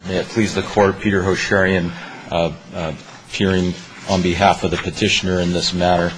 May it please the Court, Peter Hosharian, appearing on behalf of the petitioner in this matter.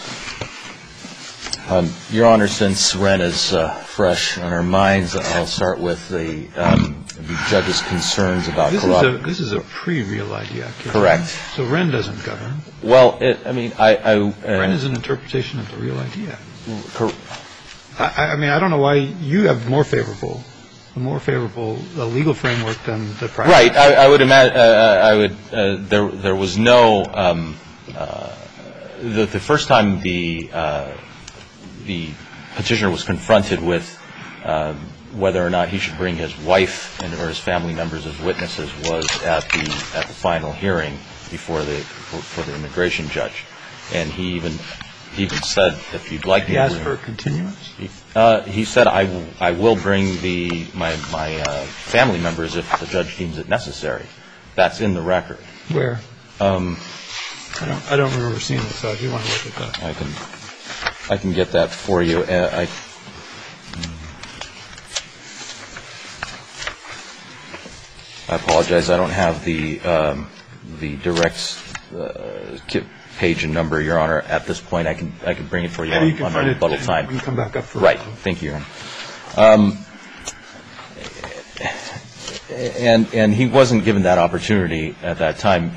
Your Honor, since Wren is fresh on our minds, I'll start with the judge's concerns about corruption. This is a pre-Real ID Act case. Correct. So Wren doesn't govern. Well, Wren is an interpretation of the Real ID Act. I don't know why you have a more favorable legal framework than the practice. Right. I would imagine. There was no. The first time the petitioner was confronted with whether or not he should bring his wife or his family members as witnesses was at the final hearing before the immigration judge, and he even said, if you'd like, he asked for a continuance. He said, I will bring my family members if the judge deems it necessary. That's in the record. Where? I don't remember seeing it, so if you want to look at that. I can get that for you. I apologize. I don't have the direct page and number, Your Honor, at this point. I can bring it for you on my rebuttal time. We can come back up for right. Thank you, Your Honor. And he wasn't given that opportunity at that time.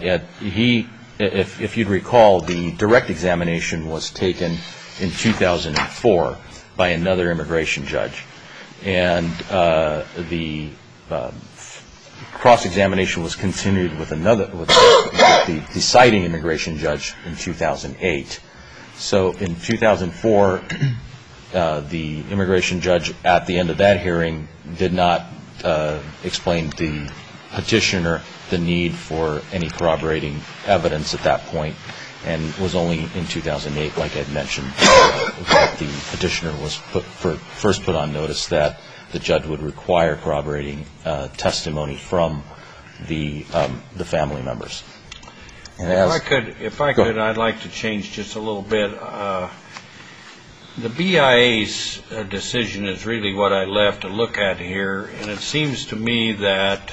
If you'd recall, the direct examination was taken in 2004 by another immigration judge, and the cross-examination was continued with the deciding immigration judge in 2008. So in 2004, the immigration judge at the end of that hearing did not explain to the petitioner the need for any corroborating evidence at that point, and it was only in 2008, like I had mentioned, that the petitioner was first put on notice that the judge would require corroborating testimony from the family members. And if I could, I'd like to change just a little bit. The BIA's decision is really what I left to look at here, and it seems to me that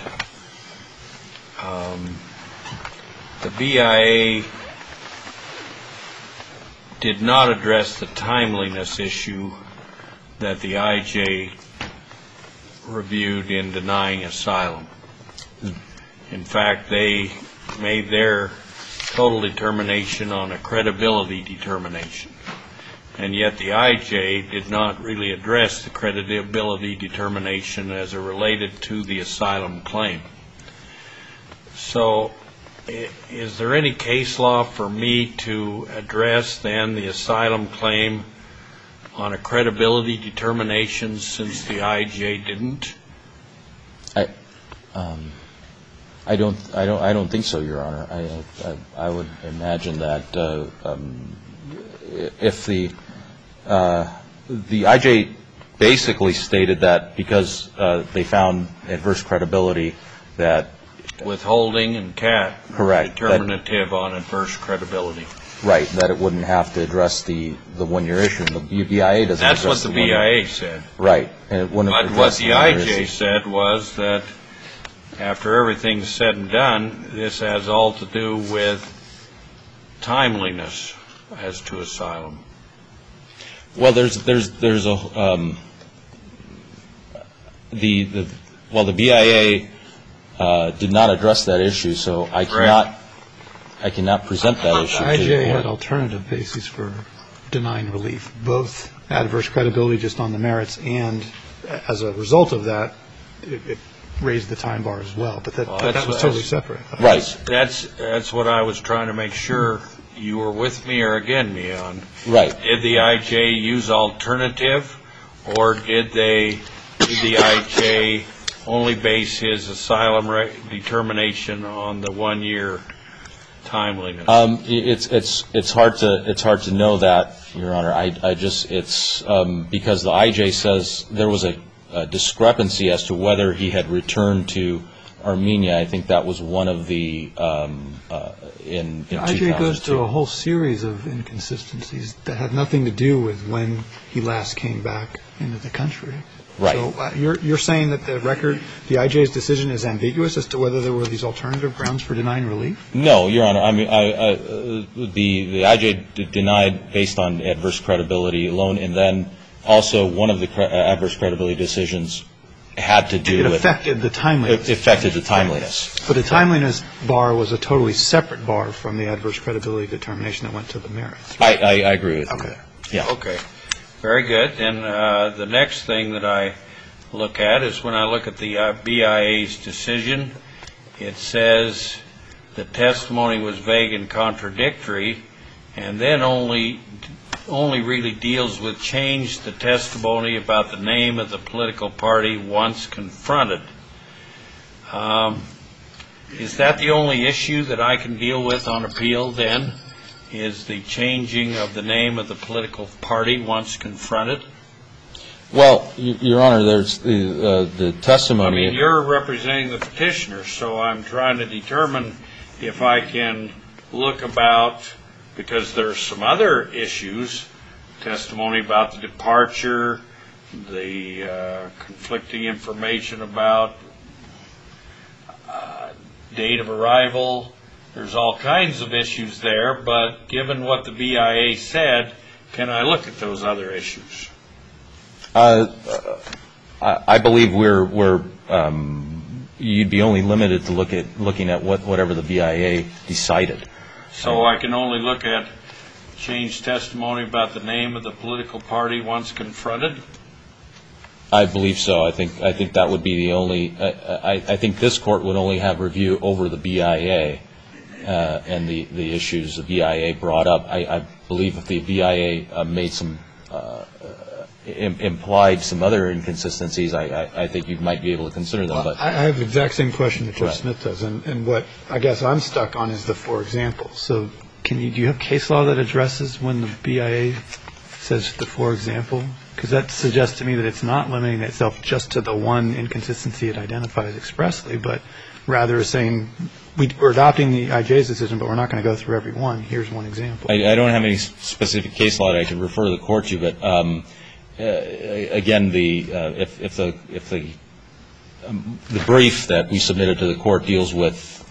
the BIA did not address the timeliness issue that the IJ reviewed in denying asylum. In fact, they made their total determination on a credibility determination, and yet the IJ did not really address the credibility determination as it related to the asylum claim. So is there any case law for me to address then the asylum claim on a credibility determination since the IJ didn't? I don't think so, Your Honor. I would imagine that if the IJ basically stated that because they found adverse credibility that withholding and CAT correct determinative on adverse credibility. Right, that it wouldn't have to address the 1 year issue. The BIA doesn't. That's what the BIA said. Right. But what the IJ said was that after everything's said and done, this has all to do with timeliness as to asylum. Well, there's a the BIA did not address that issue, so I cannot present that issue. The IJ had alternative bases for denying relief, both adverse credibility just on the merits, and as a result of that, it raised the time bar as well. But that was totally separate. Right. That's what I was trying to make sure you were with me or against me on. Right. Did the IJ use alternative, or did the IJ only base his asylum determination on the 1 year timeliness? It's hard to know that, Your Honor. It's because the IJ says there was a discrepancy as to whether he had returned to Armenia. I think that was one of the in 2002. IJ goes through a whole series of inconsistencies that have nothing to do with when he last came back into the country. Right. So you're saying that the record, the IJ's decision is ambiguous as to whether there were these alternative grounds for denying relief? No, Your Honor. I mean, the IJ denied based on adverse credibility alone, and then also one of the adverse credibility decisions had to do with... It affected the timeliness. It affected the timeliness. But the timeliness bar was a totally separate bar from the adverse credibility determination that went to the merits. Right? I agree with you. Okay. Yeah. Okay. Very good. Then the next thing that I look at is when I look at the BIA's decision, it says the testimony was vague and contradictory, and then only really deals with change the testimony about the name of the political party once confronted. Is that the only issue that I can deal with on appeal then? Is the changing of the name of the political party once confronted? Well, Your Honor, there's the testimony... I mean, you're representing the petitioner, so I'm trying to determine if I can look about, because there's some other issues, testimony about the departure, the conflicting information about date of arrival. There's all kinds of issues there, but given what the BIA said, can I look at those other issues? I believe you'd be only limited to looking at whatever the BIA decided. So I can only look at changed testimony about the name of the political party once confronted? I believe so. I think that would be the only... I think this Court would only have review over the BIA and the issues the BIA brought up. I believe if the BIA made some... implied some other inconsistencies, I think you might be able to consider them. But I have the exact same question that Judge Smith does, and what I guess I'm stuck on is the for example. So do you have case law that addresses when the BIA says the for example? Because that suggests to me that it's not limiting itself just to the one inconsistency it identifies expressly, but rather is saying we're adopting the IJ's decision, but we're not going to go through every one. Here's one example. I don't have any specific case law that I can refer the Court to, but again, if the brief that we submitted to the Court deals with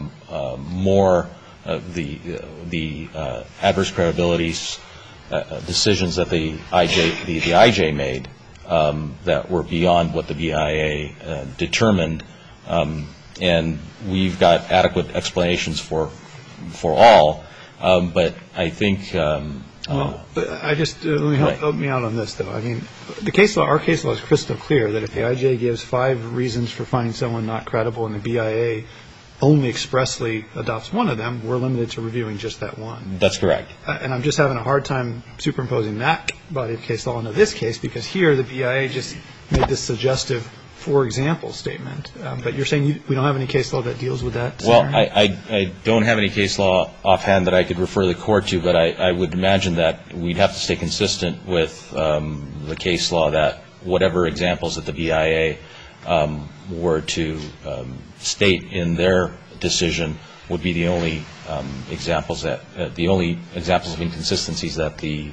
more of the adverse credibilities decisions that the IJ made that were beyond what the BIA determined, and we've got adequate explanations for all, but I think... but I just let me help me out on this, though. I mean, our case law is crystal clear that if the IJ gives 5 reasons for finding someone not credible and the BIA only expressly adopts one of them, we're limited to reviewing just that one. That's correct. And I'm just having a hard time superimposing that body of case law into this case, because here the BIA just made this suggestive for example statement. But you're saying we don't have any case law that deals with that? Well, I don't have any case law offhand that I could refer the Court to, but I would imagine that we'd have to stay consistent with the case law that whatever examples that the BIA were to state in their decision would be the only examples of inconsistencies that the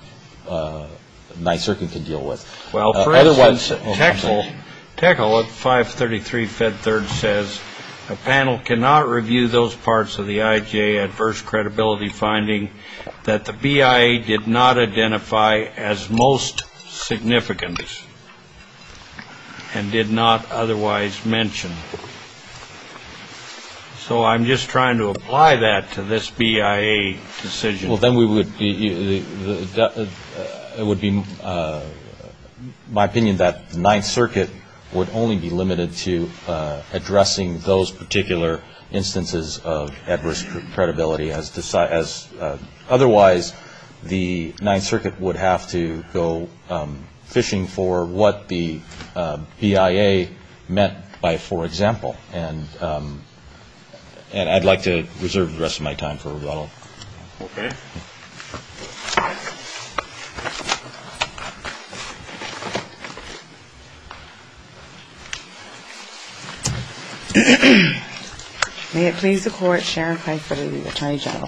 Ninth Circuit can deal with. Well, for instance, Tekel at 533 Fed Third says a panel cannot review those parts of the IJ adverse credibility finding that the BIA did not identify as most significant and did not otherwise mention. So I'm just trying to apply that to this BIA decision. Well, then we would be, it would be my opinion that the Ninth Circuit would only be limited to addressing those particular instances of adverse credibility as otherwise the Ninth Circuit would have to go fishing for what the BIA meant by for example, and I'd like to reserve the rest of my time for rebuttal. Okay. May it please the Court, Sharon Pfeiffer, the Attorney General.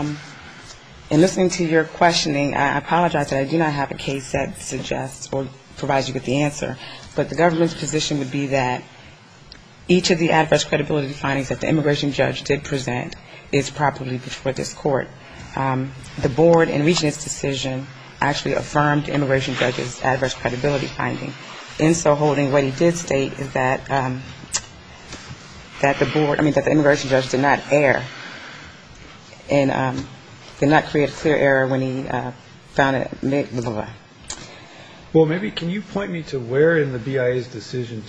In listening to your questioning, I apologize that I do not have a case that suggests or provide you with the answer. But the government's position would be that each of the adverse credibility findings that the immigration judge did present is properly before this court. The board, in reaching its decision, actually affirmed the immigration judge's adverse credibility finding. In so holding, what he did state is that that the immigration judge did not err and did not create a clear error when he found it. Well, maybe can you point me to where in the BIA's decision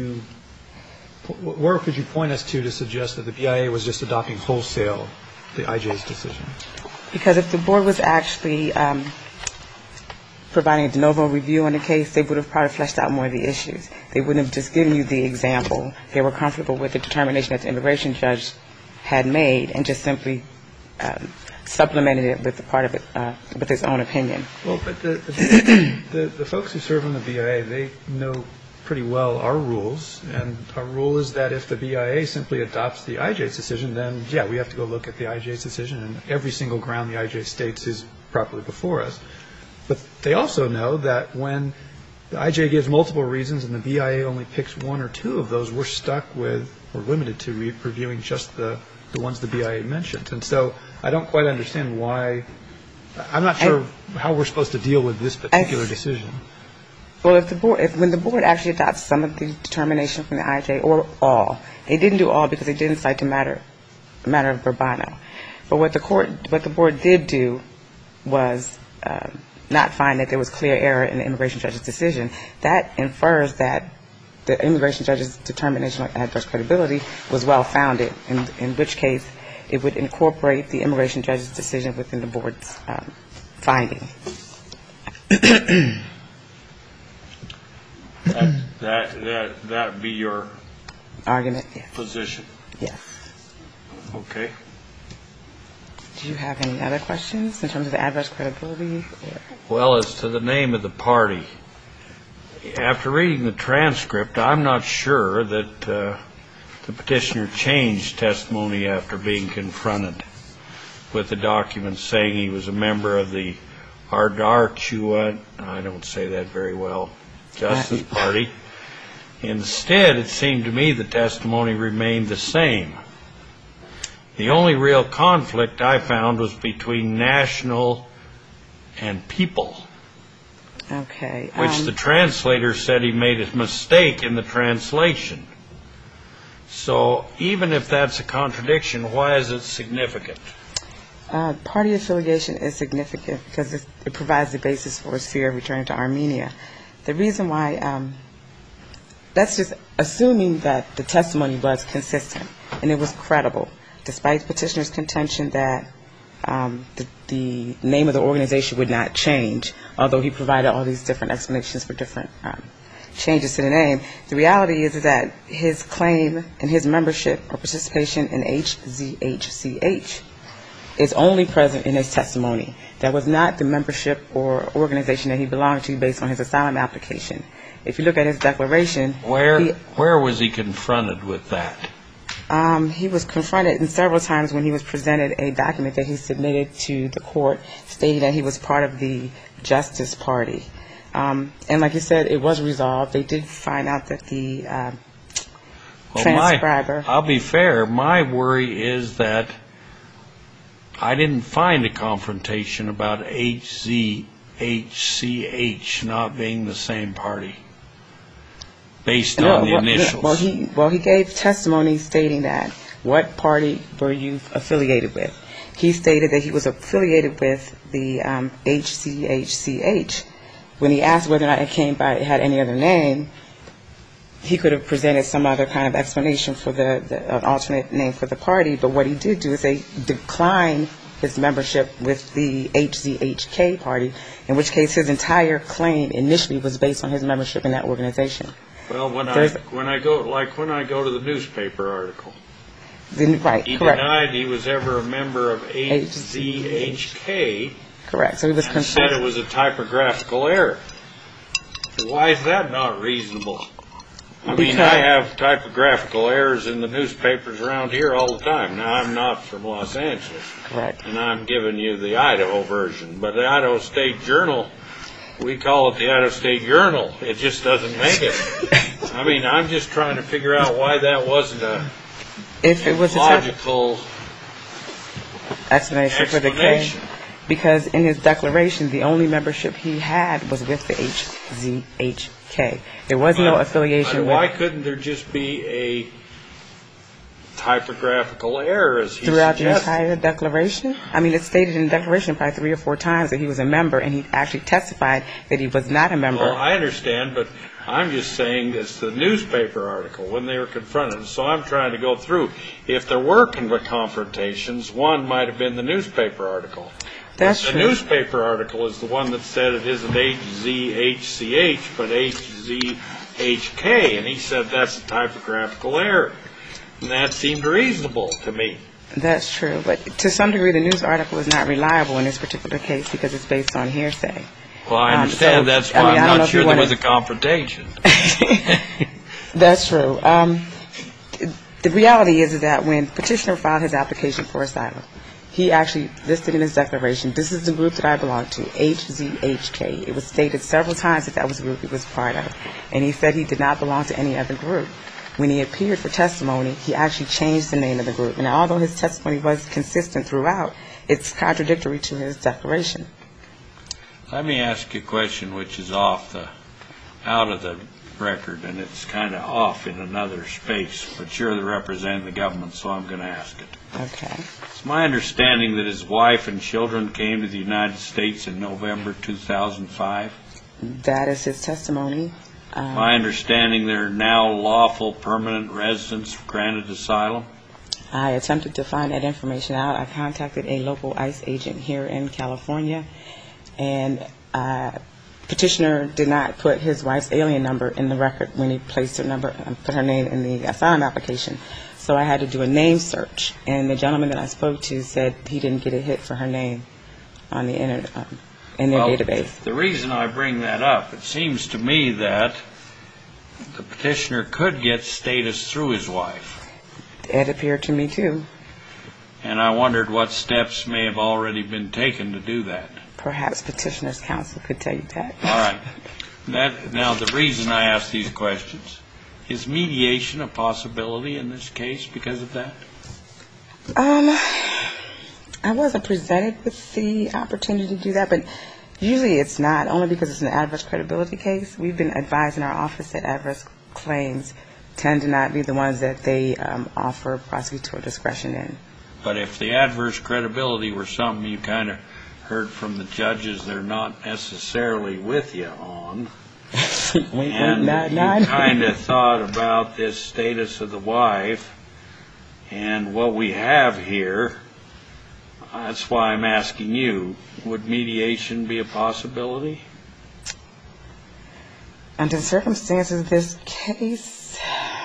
where could you point us to suggest that the BIA was just adopting wholesale the IJ's decision? Because if the board was actually providing a de novo review on the case, they would have probably fleshed out more of the issues. They wouldn't have just given you the example. They were comfortable with the determination that the immigration judge had made and just simply supplemented it with a part of it with his own opinion. Well, but the folks who serve on the BIA, they know pretty well our rules, and our rule is that if the BIA simply adopts the IJ's decision, then, yeah, we have to go look at the IJ's decision, and every single ground the IJ states is properly before us. But they also know that when the IJ gives multiple reasons and the BIA only picks one or two of those, we're stuck with or limited to reviewing just the ones the BIA mentioned. And so I don't quite understand why. I'm not sure how we're supposed to deal with this particular decision. Well, when the board actually adopts some of the determination from the IJ, or all, they didn't do all because they didn't cite the matter of Bourbano. But what the board did do was not find that there was clear error in the immigration judge's decision. That infers that the immigration judge's determination on adverse credibility was well founded, in which case it would incorporate the immigration judge's decision within the board's finding. That be your argument? Yes. Position? Yes. Okay. Do you have any other questions in terms of the adverse credibility? Well, as to the name of the party, after reading the transcript, I'm not sure that the petitioner changed testimony after being confronted with the documents saying he was a member of the Ardarchua, I don't say that very well, Justice Party. Instead, it seemed to me the testimony remained the same. The only real conflict I found was between national and people. Okay. Which the translator said he made a mistake in the translation. So even if that's a contradiction, why is it significant? Party affiliation is significant because it provides the basis for a sphere of returning to Armenia. The reason why, that's just assuming that the testimony was consistent and it was credible, despite the petitioner's contention that the name of the organization would not change, although he provided all these different explanations for different changes to the name. The reality is that his claim and his membership or participation in HZHCH is only present in his testimony. That was not the membership or organization that he belonged to based on his asylum application. If you look at his declaration... Where was he confronted with that? He was confronted several times when he was presented a document that he submitted to the court stating that he was part of the Justice Party. And like you said, it was resolved. They did find out that the transcriber... I'll be fair. My worry is that I didn't find a confrontation about HZHCH not being the same party based on the initials. Well, he gave testimony stating that. What party were you affiliated with? He stated that he was affiliated with the HZHCH. When he asked whether or not it had any other name, he could have presented some other kind of explanation for an alternate name for the party. But what he did do is they declined his membership with the HZHK party, in which case his entire claim initially was based on his membership in that organization. Well, when I go to the newspaper article, right, he correct. denied he was ever a member of HZHK. Correct. So he was and said it was a typographical error. Why is that not reasonable? I mean, I have typographical errors in the newspapers around here all the time. Now, I'm not from Los Angeles. Correct. And I'm giving you the Idaho version. But the Idaho State Journal We call it the out-of-state urinal. It just doesn't make it. I mean, I'm just trying to figure out why that wasn't a logical explanation for the case. Because in his declaration, the only membership he had was with the HZHK. There was no affiliation. Why couldn't there just be a typographical error as he throughout suggested? the entire declaration? I mean, it's stated in the declaration probably 3 or 4 times that he was a member, and he actually testified that he was not a member. Well, I understand, but I'm just saying it's the newspaper article when they were confronted. So I'm trying to go through. If there were confrontations, one might have been the newspaper article. That's the true. newspaper article is the one that said it isn't HZHCH, but HZHK, and he said that's a typographical error. And that seemed reasonable to me. That's true, but to some degree the news article is not reliable in this particular case because it's based on hearsay. Well, I understand. That's why I'm not sure there was a confrontation. That's true. The reality is that when Petitioner filed his application for asylum, he actually listed in his declaration, this is the group that I belong to, HZHK. It was stated several times that that was the group he was part of, and he said he did not belong to any other group. When he appeared for testimony, he actually changed the name of the group. And although his testimony was consistent throughout, it's contradictory to his declaration. Let me ask you a question which is out of the record, and it's kind of off in another space, but you're the representative of the government, so I'm going to ask it. Okay. It's my understanding that his wife and children came to the United States in November 2005. That is his testimony. My understanding they're now lawful permanent residents granted asylum. I attempted to find that information out. I contacted a local ICE agent here in California, and Petitioner did not put his wife's alien number in the record when he placed her number, put her name in the asylum application. So I had to do a name search, and the gentleman that I spoke to said he didn't get a hit for her name on the internet, in their database. The reason I bring that up, it seems to me that the petitioner could get status through his wife. It appeared to me too. And I wondered what steps may have already been taken to do that. Perhaps Petitioner's counsel could tell you that. All right. Now, the reason I ask these questions, is mediation a possibility in this case because of that? I wasn't presented with the opportunity to do that, but usually it's not, only because it's an adverse credibility case. We've been advised in our office that adverse claims tend to not be the ones that they offer prosecutorial discretion in. But if the adverse credibility were something you kind of heard from the judges they're not necessarily with you on, and you kind of thought about this status of the wife and what we have here, that's why I'm asking you, would mediation be a possibility? Under the circumstances of this case,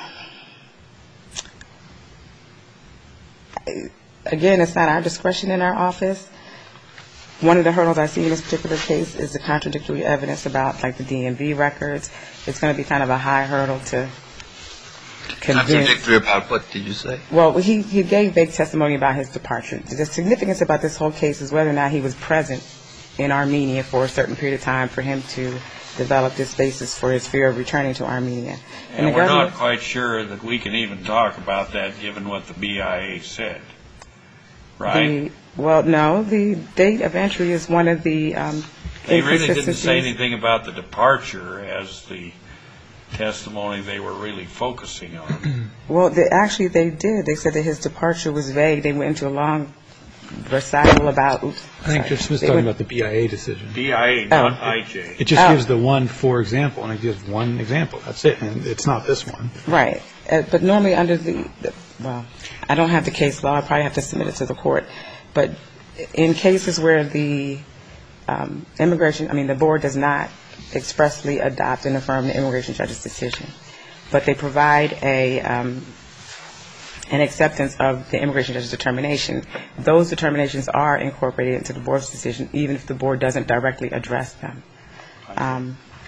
again, it's not our discretion in our office. One of the hurdles I see in this particular case is the contradictory evidence about, like, the DMV records. It's going to be kind of a high hurdle to convince. Contradictory about what did you say? Well, he gave vague testimony about his departure. The significance about this whole case is whether or not he was present in Armenia for a certain period of time for him to develop this basis for his fear of returning to Armenia. And we're not quite sure that we can even talk about that given what the BIA said, right? Well, no, the date of entry is one of the They really didn't say anything about the departure as the testimony they were really focusing on. Well, actually they did. They said that his departure was vague. They went into a long recital about... I think Judge Smith's talking about the BIA decision. BIA, not IJ. It just gives the one for example, and it gives one example. That's it, and it's not this one. Right. But normally under well, I don't have the case law. I probably have to submit it to the court. But in cases where the the board does not expressly adopt and affirm the immigration judge's decision, but they provide an acceptance of the immigration judge's determination, those determinations are incorporated into the board's decision, even if the board doesn't directly address them.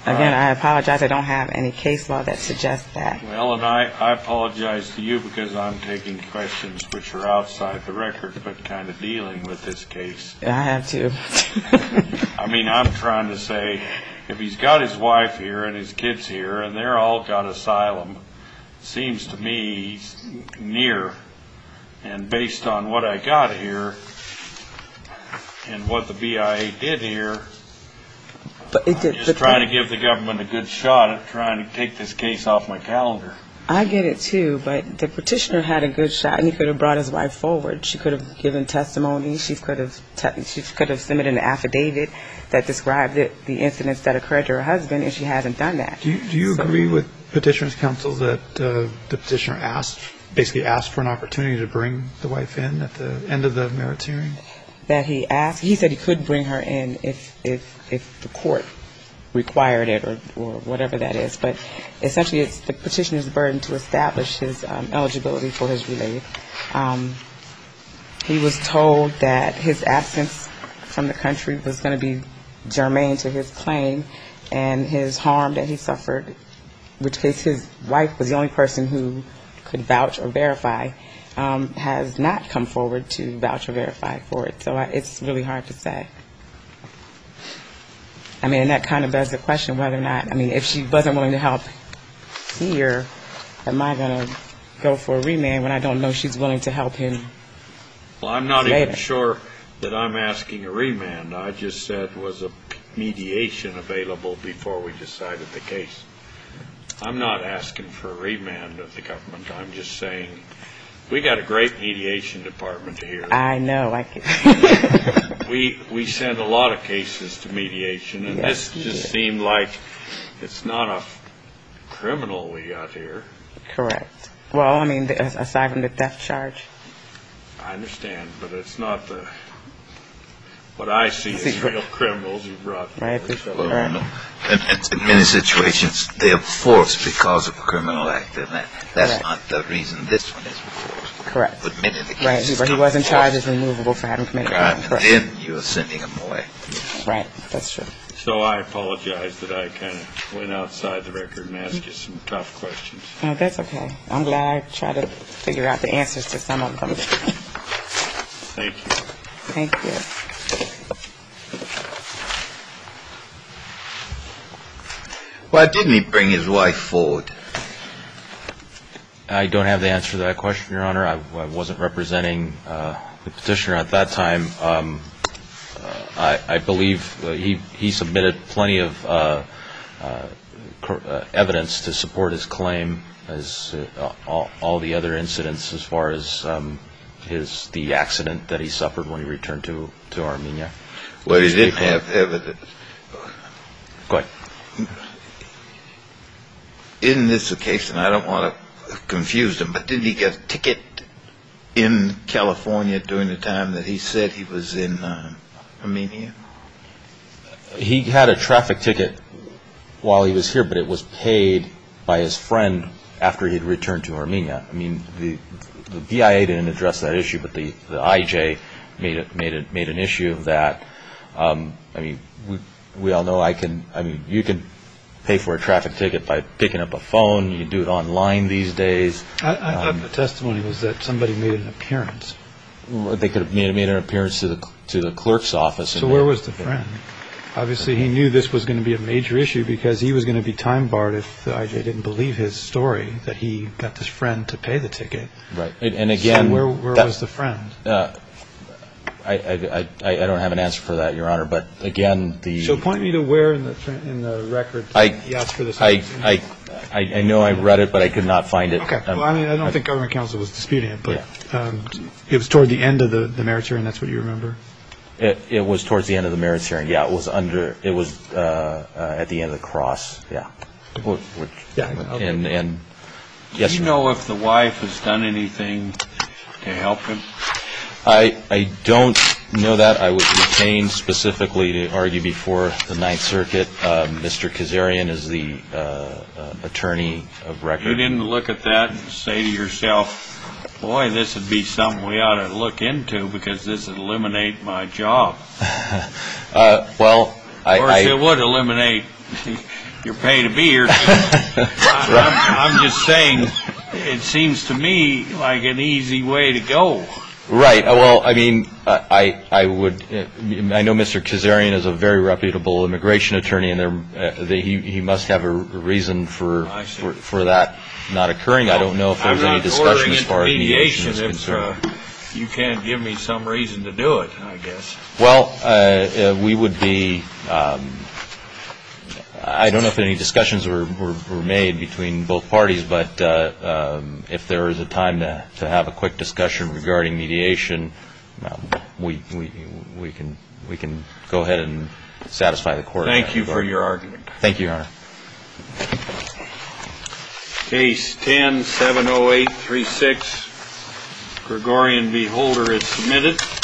Again, I apologize. I don't have any case law that suggests that. Well, and I apologize to you because I'm taking questions which are outside the record, but kind of dealing with this case. I have to. I mean, I'm trying to say, if he's got his wife here and his kids here, and they're all got asylum, seems to me he's near. And based on what I got here and what the BIA did here, But it did, I'm just trying to give the government a good shot at trying to take this case off my calendar. I get it too, but the petitioner had a good shot, and he could have brought his wife forward. She could have given testimony. She could have submitted an affidavit that described the incidents that occurred to her husband, and she hasn't done that. Do you agree with petitioner's counsel that the petitioner basically asked for an opportunity to bring the wife in at the end of the merits hearing? That he said he could bring her in if the court required it or whatever that is. But essentially it's the petitioner's burden to establish his eligibility for his relief. He was told that his absence from the country was going to be germane to his claim and his harm that he suffered, in which case his wife was the only person who could vouch or verify, has not come forward to vouch or verify for it. So it's really hard to say. I mean, and that kind of begs the question whether or not, I mean, if she wasn't willing to help here, am I going to go for a remand when I don't know she's willing to help him? Well, I'm not later? even sure that I'm asking a remand. I just said was a mediation available before we decided the case. I'm not asking for a remand of the government. I'm just saying we got a great mediation department here. I know. We send a lot of cases to mediation, and Yes, this you just do. seemed like it's not a criminal we got here. Correct. Well, I mean, aside from the theft charge. I understand, but it's not what I see as real criminals you brought. Right. forward. Well, Right. no. In many situations, they're forced because of a criminal act, and that's Correct. not the reason this one is forced. Correct. But many of the Right. cases But he come wasn't charged as forced removable for having committed a crime, crime. and Correct. then you're sending them away. Right. That's true. So I apologize that I kind of went outside the record and asked you some tough questions. No, that's okay. I'm glad I tried to figure out the answers to some of them. Thank you. Thank you. Why didn't he bring his wife forward? I don't have the answer to that question, Your Honor. I wasn't representing the petitioner at that time. I believe he submitted plenty of evidence to support his claim, as all the other incidents as far as the accident that he suffered when he returned to Armenia. Well, he didn't have evidence. Go ahead. Isn't this the case, and I don't want to confuse them, but didn't he get a ticket in California during the time that he said he was in Armenia? He had a traffic ticket while he was here, but it was paid by his friend after he had returned to Armenia. I mean, the BIA didn't address that issue, but the IJ made an issue of that. I mean, we all know you can pay for a traffic ticket by picking up a phone. You can do it online these days. I thought the testimony was that somebody made an appearance. They could have made an appearance to the clerk's office. So where was the friend? Obviously, he knew this was going to be a major issue because he was going to be time barred if the IJ didn't believe his story that he got this friend to pay the ticket. Right. And again, so where was the friend? I don't have an answer for that, Your Honor. But again, So point me to where in the record he asked for this. I know I read it, but I could not find it. Okay. Well, I mean, I don't think government counsel was disputing it, but it was toward the end of the merits hearing. That's what you remember? It was towards the end of the merits hearing. Yeah, it was at the end of the cross. Yeah. And yes. Do you know if the wife has done anything to help him? I don't know that. I was retained specifically to argue before the Ninth Circuit. Mr. Kazarian is the attorney of record. You didn't look at that and say to yourself, boy, this would be something we ought to look into because this would eliminate my job. Well, Of course, it would eliminate you're paid to be here. I'm just saying, it seems to me like an easy way to go. Right. Well, I mean, I know Mr. Kazarian is a very reputable immigration attorney, and he must have a reason for that not occurring. I don't know if there's any discussion as far as mediation is concerned. If you can't give me some reason to do it, I guess. Well, we would be. I don't know if any discussions were made between both parties, but if there is a time to have a quick discussion regarding mediation, we can go ahead and satisfy the court. Thank you for your argument. Thank you, Your Honor. Case 10-70836, Gregorian v. Holder is submitted.